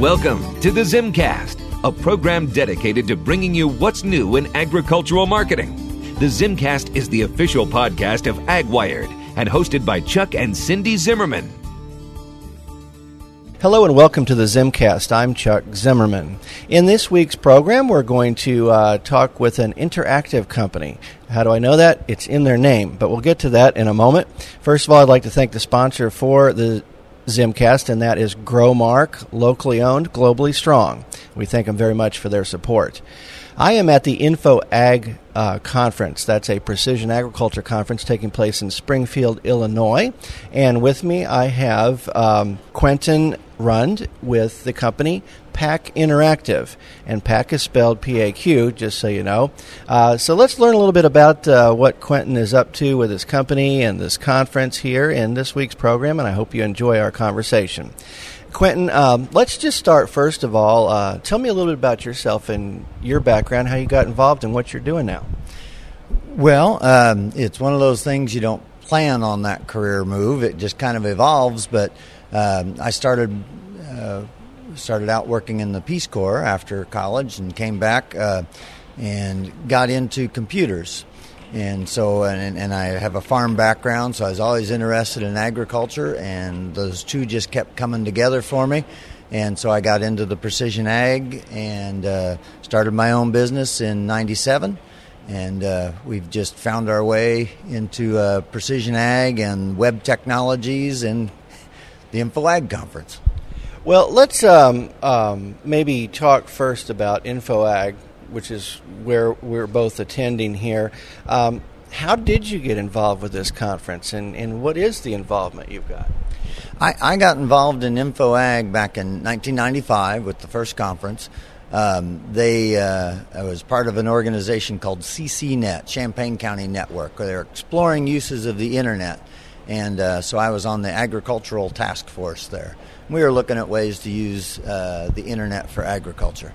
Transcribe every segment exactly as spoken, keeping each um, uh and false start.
Welcome to the Zimcast, a program dedicated to bringing you what's new in agricultural marketing. The Zimcast is the official podcast of AgWired and hosted by Chuck and Cindy Zimmerman. Hello and welcome to the Zimcast. I'm Chuck Zimmerman. In this week's program, we're going to uh, talk with an interactive company. How do I know that? It's in their name, but we'll get to that in a moment. First of all, I'd like to thank the sponsor for the Zimcast, and that is Growmark, locally owned, globally strong. We thank them very much for their support. I am at the InfoAg uh, conference. That's a precision agriculture conference taking place in Springfield, Illinois. And with me, I have um, Quentin Rund with the company PAQ Interactive. And PAQ is spelled P A Q, just so you know. Uh, so let's learn a little bit about uh, what Quentin is up to with his company and this conference here in this week's program, and I hope you enjoy our conversation. Quentin, um, let's just start first of all. Uh, tell me a little bit about yourself and your background, how you got involved and what you're doing now. Well, um, it's one of those things you don't plan on that career move. It just kind of evolves. But um, I started uh, started out working in the Peace Corps after college and came back uh, and got into computers. And so, and, and I have a farm background, so I was always interested in agriculture, and those two just kept coming together for me. And so I got into the precision ag and uh, started my own business in ninety-seven. And uh, we've just found our way into uh, precision ag and web technologies and the InfoAg conference. Well, let's um, um, maybe talk first about InfoAg, which is where we're both attending here. Um, how did you get involved with this conference, and, and what is the involvement you've got? I, I got involved in InfoAg back in nineteen ninety-five with the first conference. Um, they uh, I was part of an organization called C C Net, Champaign County Network, where they're exploring uses of the Internet. And uh, so I was on the agricultural task force there. We were looking at ways to use uh, the Internet for agriculture.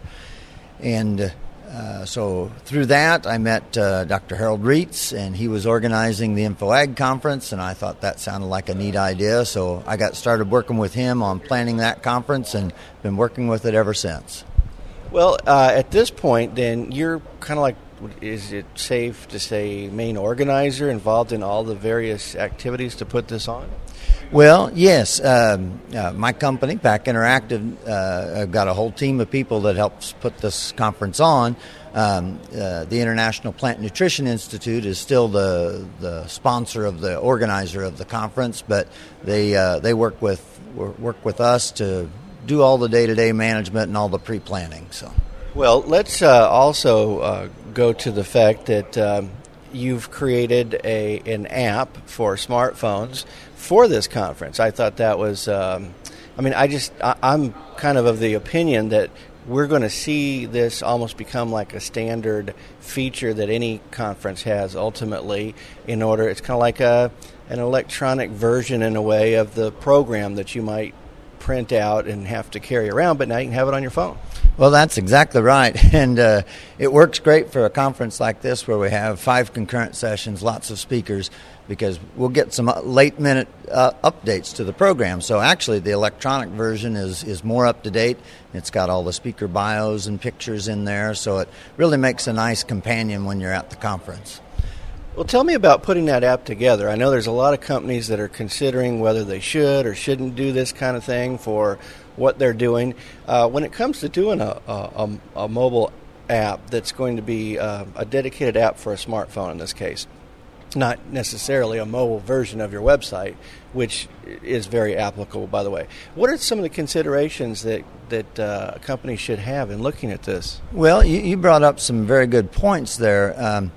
And uh, Uh, so through that, I met uh, Doctor Harold Reitz, and he was organizing the InfoAg conference, and I thought that sounded like a neat idea. So I got started working with him on planning that conference and been working with it ever since. Well, uh, at this point, then, you're kind of like, is it safe to say, main organizer involved in all the various activities to put this on? Well, yes. Um, uh, my company, PAQ Interactive, uh, I've got a whole team of people that helps put this conference on. Um, uh, the International Plant Nutrition Institute is still the the sponsor of the organizer of the conference, but they uh, they work with work with us to do all the day-to-day management and all the pre-planning. So, well, let's uh, also uh, go to the fact that um, you've created a an app for smartphones for this conference. I thought that was, um, I mean, I just, I, I'm kind of of the opinion that we're going to see this almost become like a standard feature that any conference has ultimately in order, it's kind of like a an electronic version in a way of the program that you might print out and have to carry around, but now you can have it on your phone. Well, that's exactly right, and uh, it works great for a conference like this where we have five concurrent sessions, lots of speakers, because we'll get some late-minute uh, updates to the program. So actually, the electronic version is, is more up-to-date. It's got all the speaker bios and pictures in there, so it really makes a nice companion when you're at the conference. Well, tell me about putting that app together. I know there's a lot of companies that are considering whether they should or shouldn't do this kind of thing for what they're doing. Uh, when it comes to doing a, a, a mobile app that's going to be uh, a dedicated app for a smartphone in this case, not necessarily a mobile version of your website, which is very applicable, by the way. What are some of the considerations that, that uh, a company should have in looking at this? Well, you, you brought up some very good points there. Um,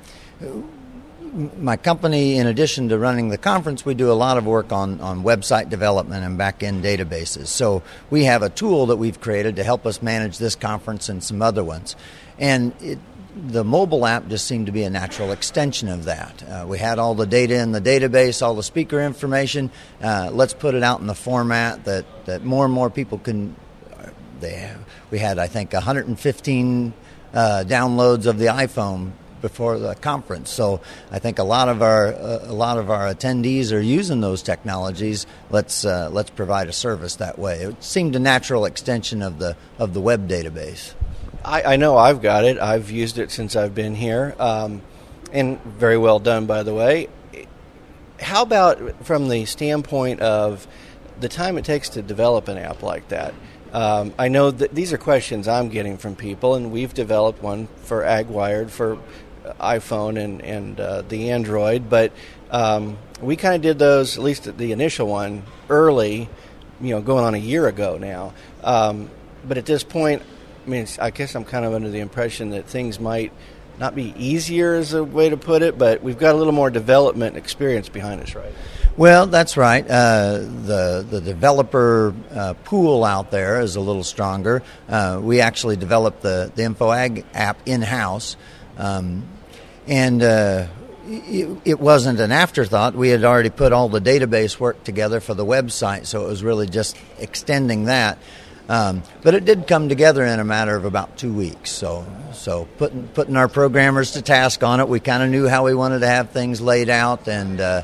My company, in addition to running the conference, we do a lot of work on, on website development and back-end databases. So we have a tool that we've created to help us manage this conference and some other ones. And it, the mobile app just seemed to be a natural extension of that. Uh, we had all the data in the database, all the speaker information. Uh, let's put it out in the format that, that more and more people can. They, we had, I think, one hundred fifteen uh, downloads of the iPhone before the conference. So I think a lot of our uh, a lot of our attendees are using those technologies. Let's uh, let's provide a service that way. It seemed a natural extension of the of the web database. I, I know I've got it. I've used it since I've been here, um, and very well done, by the way. How about from the standpoint of the time it takes to develop an app like that? Um, I know that these are questions I'm getting from people, and we've developed one for AgWired for iPhone and, and uh, the Android, but um, we kind of did those, at least the initial one, early, you know, going on a year ago now. Um, but at this point, I mean, I guess I'm kind of under the impression that things might not be easier is a way to put it, but we've got a little more development experience behind us, right? Well, that's right. Uh, the the developer uh, pool out there is a little stronger. Uh, we actually developed the, the InfoAg app in-house, um, and uh, it, it wasn't an afterthought. We had already put all the database work together for the website, so it was really just extending that. Um, but it did come together in a matter of about two weeks. So, so putting putting our programmers to task on it, we kind of knew how we wanted to have things laid out, and uh,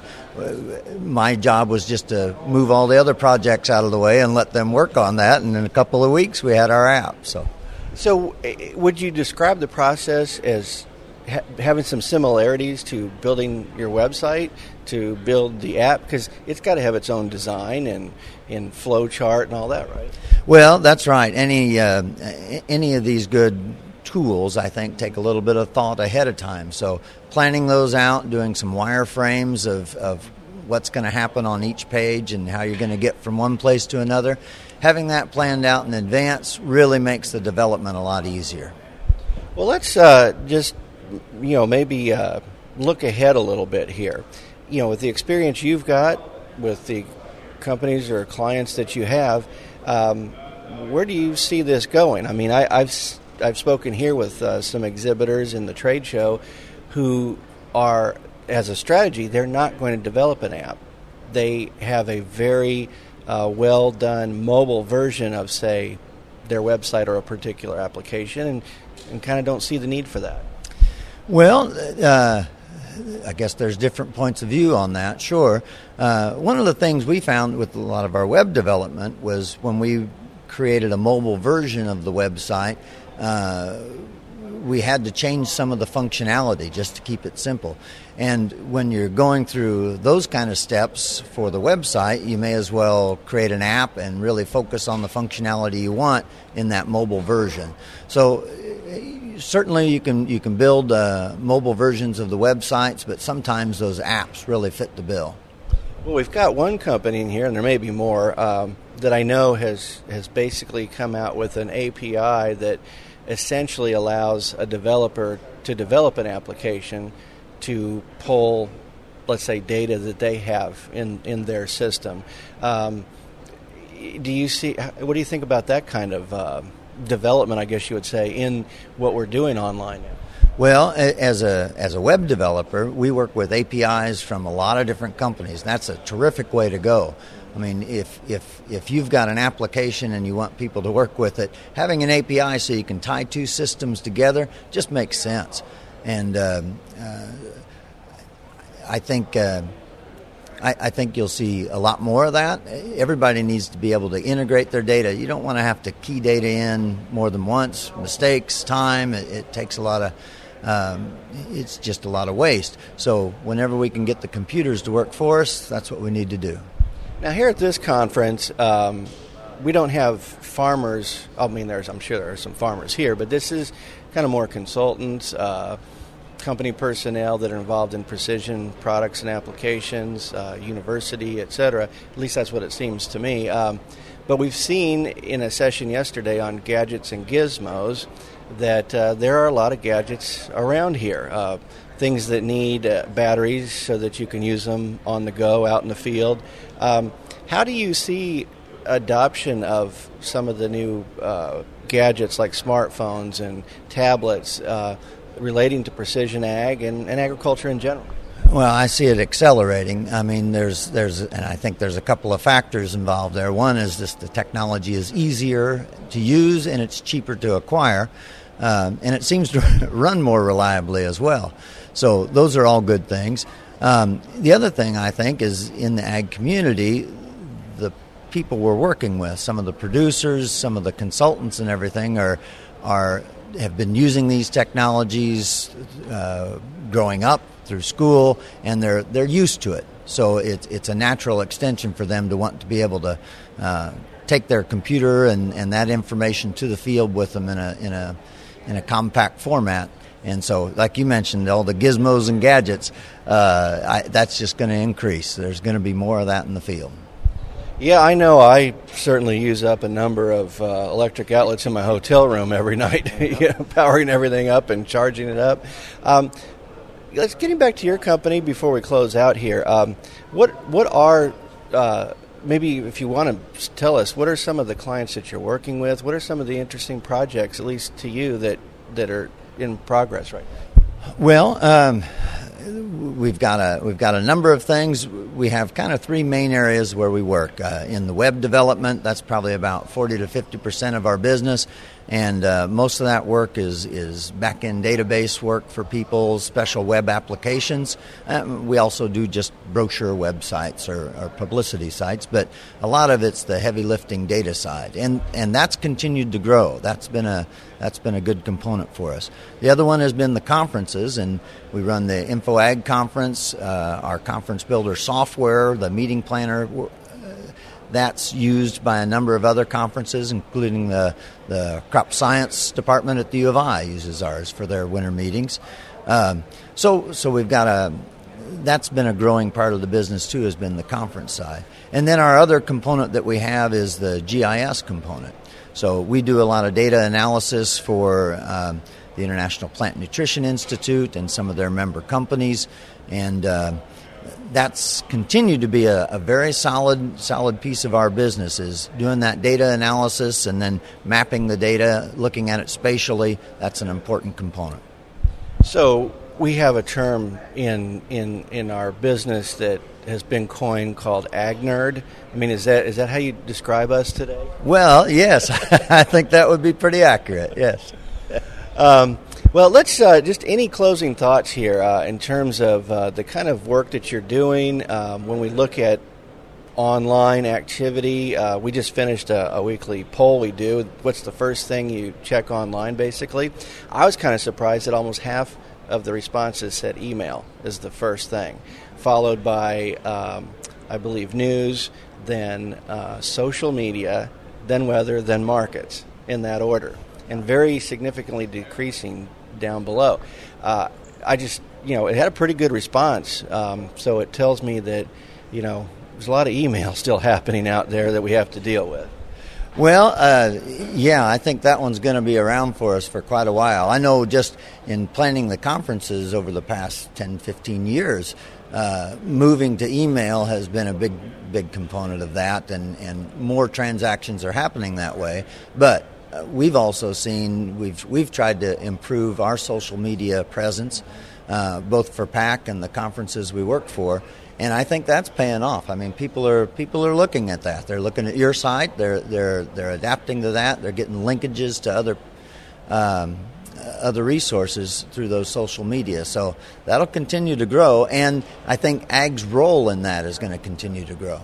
my job was just to move all the other projects out of the way and let them work on that. And in a couple of weeks, we had our app. So, so would you describe the process as ha- having some similarities to building your website, to build the app? Because it's got to have its own design and, and flow chart and all that, right? Well, that's right. Any uh, any of these good tools, I think, take a little bit of thought ahead of time. So planning those out, doing some wireframes of, of what's going to happen on each page and how you're going to get from one place to another, having that planned out in advance really makes the development a lot easier. Well, let's uh, just, you know, maybe uh, look ahead a little bit here. You know, with the experience you've got, with the companies or clients that you have, um, where do you see this going? I mean, I, I've I've spoken here with uh, some exhibitors in the trade show who are, as a strategy, they're not going to develop an app. They have a very uh, well done mobile version of, say, their website or a particular application, and, and kind of don't see the need for that. Well, uh, I guess there's different points of view on that, sure. Uh, one of the things we found with a lot of our web development was when we created a mobile version of the website, uh, we had to change some of the functionality just to keep it simple. And when you're going through those kind of steps for the website, you may as well create an app and really focus on the functionality you want in that mobile version. So certainly you can you can build uh, mobile versions of the websites, but sometimes those apps really fit the bill. Well, we've got one company in here, and there may be more, um, that I know has, has basically come out with an A P I that essentially allows a developer to develop an application to pull, let's say, data that they have in, in their system. Um, do you see? What do you think about that kind of uh, development, I guess you would say, in what we're doing online now? Well, as a as a web developer, we work with A P Is from a lot of different companies. That's a terrific way to go. I mean, if if if you've got an application and you want people to work with it, having an A P I so you can tie two systems together just makes sense. And um, uh, I think uh, I, I think you'll see a lot more of that. Everybody needs to be able to integrate their data. You don't want to have to key data in more than once. Mistakes, time. It, it takes a lot of. Um, it's just a lot of waste. So whenever we can get the computers to work for us, that's what we need to do. Now, here at this conference, um, we don't have farmers. I mean, there's I'm sure there are some farmers here, but this is kind of more consultants, uh, company personnel that are involved in precision products and applications, uh, university, et cetera. At least that's what it seems to me. Um, but we've seen in a session yesterday on gadgets and gizmos that uh, there are a lot of gadgets around here, uh, things that need uh, batteries so that you can use them on the go out in the field. Um, how do you see adoption of some of the new uh, gadgets like smartphones and tablets uh, relating to precision ag and, and agriculture in general? Well, I see it accelerating. I mean, there's, there's, and I think there's a couple of factors involved there. One is just the technology is easier to use and it's cheaper to acquire. um, and it seems to run more reliably as well. So those are all good things. Um, the other thing I think is in the ag community, the people we're working with, some of the producers, some of the consultants and everything are are have been using these technologies uh, growing up through school, and they're they're used to it. So it's it's a natural extension for them to want to be able to uh, take their computer and, and that information to the field with them in a in a in a compact format. And so, like you mentioned, all the gizmos and gadgets, uh, I, that's just going to increase. There's going to be more of that in the field. Yeah, I know I certainly use up a number of uh, electric outlets in my hotel room every night, you know, powering everything up and charging it up. Um, let's getting back to your company before we close out here. Um, what what are uh, maybe if you want to tell us, what are some of the clients that you're working with? What are some of the interesting projects, at least to you, that that are in progress right now? Well, um, we've got a we've got a number of things. We have kind of three main areas where we work. Uh, in the web development, that's probably about forty to fifty percent of our business, and uh, most of that work is is back-end database work for people, special web applications. Um, we also do just brochure websites or, or publicity sites, but a lot of it's the heavy lifting data side, and and that's continued to grow. That's been a that's been a good component for us. The other one has been the conferences, and we run the InfoAg conference, uh, our conference builder software, the meeting planner. That's used by a number of other conferences, including the, the crop science department at the U of I uses ours for their winter meetings. Um, so so we've got a, that's been a growing part of the business too, has been the conference side. And then our other component that we have is the G I S component. So we do a lot of data analysis for um, the International Plant Nutrition Institute and some of their member companies, and uh, that's continued to be a, a very solid solid piece of our business, is doing that data analysis and then mapping the data, looking at it spatially. That's an important component. So we have a term in in, in our business that has been coined called Ag Nerd. I mean, is that is that how you describe us today? Well, yes. I think that would be pretty accurate, yes. Um, well, let's uh, just any closing thoughts here uh, in terms of uh, the kind of work that you're doing um, when we look at online activity. Uh, we just finished a, a weekly poll we do. What's the first thing you check online, basically? I was kind of surprised that almost half of the responses said email is the first thing, followed by, um, I believe, news, then uh, social media, then weather, then markets, in that order, and very significantly decreasing down below. Uh, I just, you know, it had a pretty good response, um, so it tells me that, you know, there's a lot of email still happening out there that we have to deal with. Well, uh, yeah, I think that one's going to be around for us for quite a while. I know just in planning the conferences over the past ten, fifteen years, uh, moving to email has been a big, big component of that, and, and more transactions are happening that way. But uh, we've also seen, we've we've tried to improve our social media presence, uh, both for P A C and the conferences we work for. And I think that's paying off. I mean, people are people are looking at that. They're looking at your site. They're they're they're adapting to that. They're getting linkages to other um, other resources through those social media. So that'll continue to grow. And I think Ag's role in that is going to continue to grow.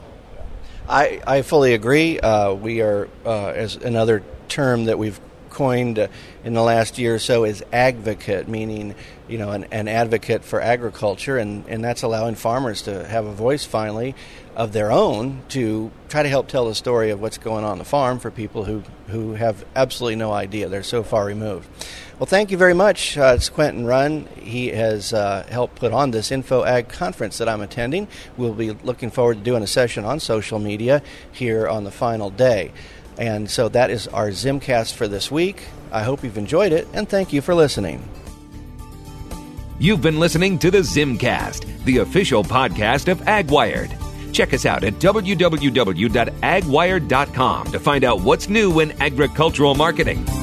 I, I fully agree. Uh, we are, uh, as another term that we've coined uh, in the last year or so, is agvocate, meaning, you know, an, an advocate for agriculture, and, and that's allowing farmers to have a voice finally of their own to try to help tell the story of what's going on the farm for people who, who have absolutely no idea. They're so far removed. Well, thank you very much. Uh, it's Quentin Runn. He has uh, helped put on this InfoAg conference that I'm attending. We'll be looking forward to doing a session on social media here on the final day. And so that is our Zimcast for this week. I hope you've enjoyed it, and thank you for listening. You've been listening to the Zimcast, the official podcast of AgWired. Check us out at w w w dot ag wired dot com to find out what's new in agricultural marketing.